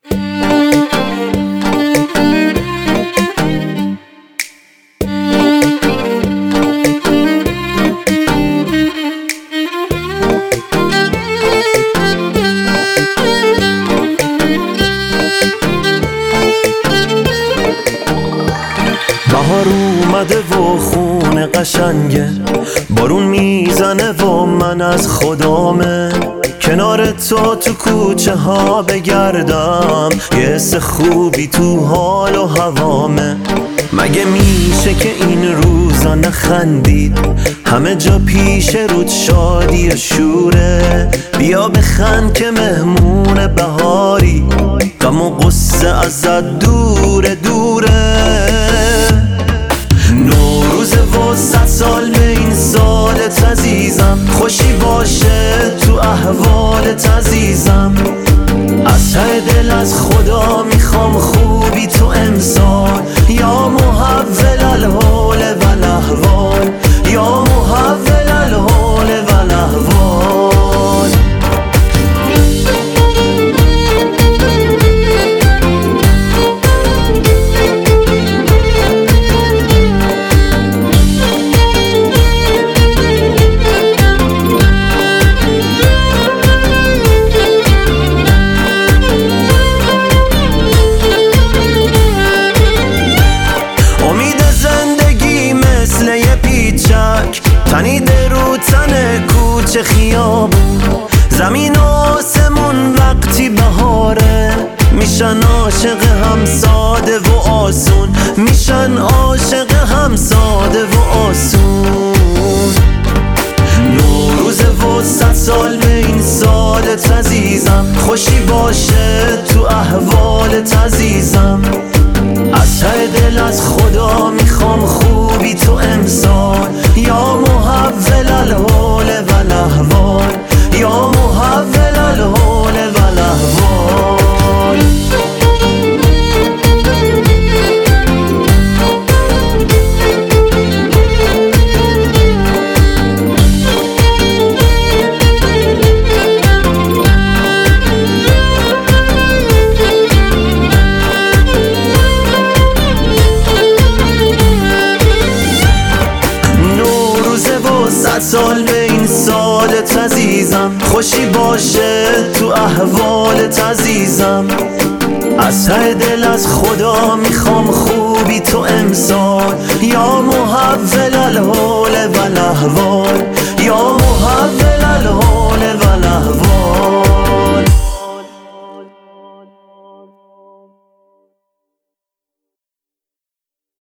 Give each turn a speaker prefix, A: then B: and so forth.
A: بهار اومده و خونه قشنگه، بارون میزنه و من از خدامه کنار تو کوچه ها بگردم، یه حس خوبی تو حال و هوامه. مگه میشه که این روزا نخندید؟ همه جا پیش رود شادی و شوره، بیا بخند که مهمون بهاری، غم و غصه ازت دوره دوره. نوروزه و 100 سال به این سالت عزیزم، خوشی باشه تو احوالت عزیزم. از ته دل از خدا میخوام خوبی تو امسال، یا محول الحال و الاحوال، یا محول الحال و الاحوال. تنیده رو تن کوچه خیابون، زمین و آسمون وقتی بهاره، میشن عاشق هم ساده و آسون، میشن عاشق هم ساده و آسون. نوروزه و 100 سال به این سالت عزیزم، خوشی باشه تو احوالت عزیزم. از ته دل از خدا میخوام خوبی تو امسال، یا محول الحال و الاحوال، یا محول الحال و الاحوال. سال به این سالت عزیزم، خوشی باشه تو احوالت عزیزم. از ته دل از خدا میخوام خوبی تو امسال، یا محول الحال و الاحوال، یا محول الحال و الاحوال.